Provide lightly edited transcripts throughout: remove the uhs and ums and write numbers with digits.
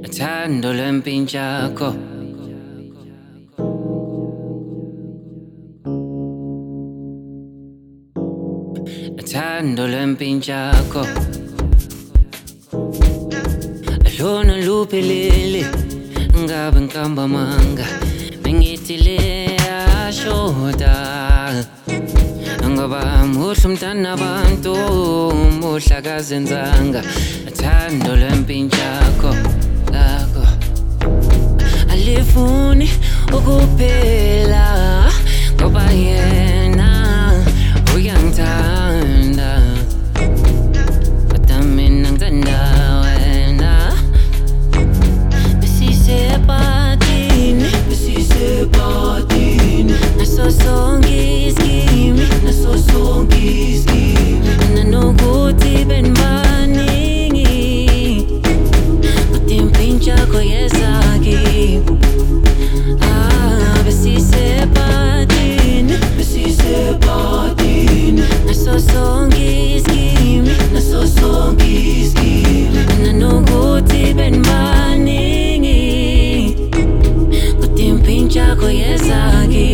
Thando lwempintshakho thando lwempintshakho lona luphelele ngabe nkamba manga bengithi le ashoda ngoba muhle umntana abantu muhle akazenzanga thando lwempintshakho lakho alifuni ukuphela ngoba yena uyangithanda kodwa mina ngithanda wena besisephatini naso sonke iskimi nanokuthi benibaningi kodwa impintshakho yezaki besisephatini naso sonke iskimi nanokuthi benibaningi kodwa impintshakho yezaki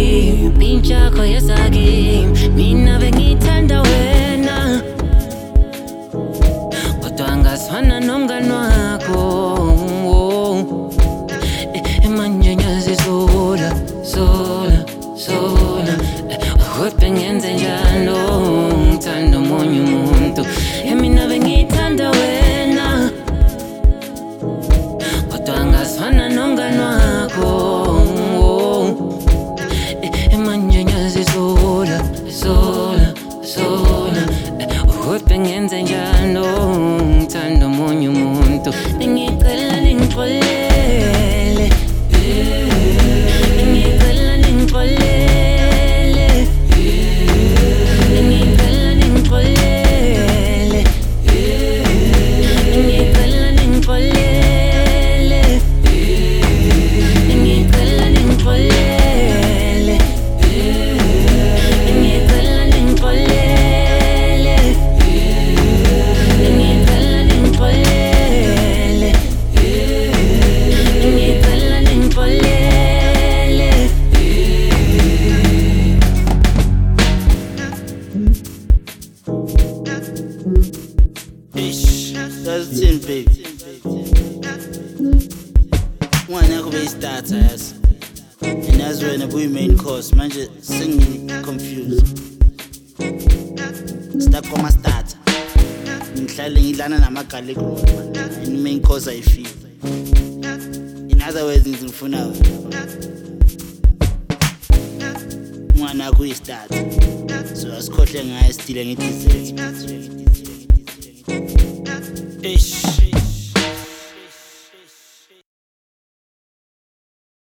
mina bengithanda wena kodwa angazifana nomngani wakho emanjenyazi sola kodwa ngenze njalo ngithanda omunye umuntu mina bengithanda wena kodwa angazifana nomngani wakho emanjenyazi sola kodwa ngenze njalo ngithanda omunye umuntu bengicela ningixolele bengicela ningixolele bengicela ningixolele bengicela ningixolele bengicela ningixolele bengicela ningixolele bengicela ningixolele bengicela ningixolele That's it, baby. One yakho beyistart yazi. And that's when the main course manje singing confused. Stuck on my start. Ngihlale ngidlana namagalic road and main course I feel. In other words ngizifuna one yakho uyistart. So asikhohle ngaye still ngidizet. Ish